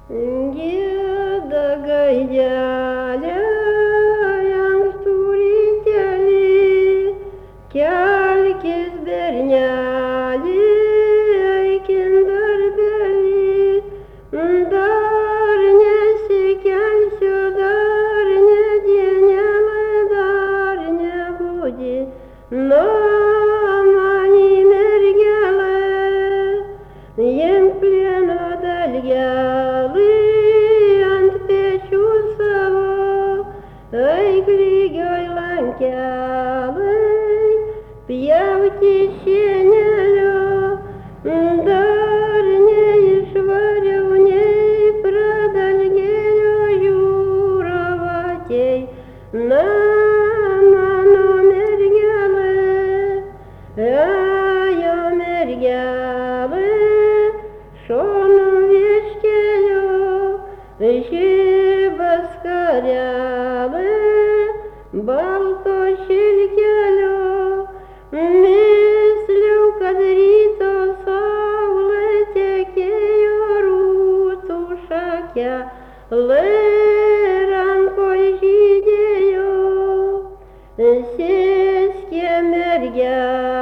Gieda gaidelė, ankstų rytelį, kelkis berneli, eikin darbelį, dar nesikelsiu, dar nedienėlai, dar nebūdi, mani mergelė, jiem plieno dalgelį ant pečių savo, eik lygioj lankelai, pjauti šienelio, dar neišvariau nei pradalgėjo jūrovatei, na mano mergelė, ajo mergelė, šonu vieškėjo, žibas skarelė, balto šilkelio, misliau, kad ryto saulė tekėjo rūtų šakelė, rankoj žydėjo, sėskė mergelė.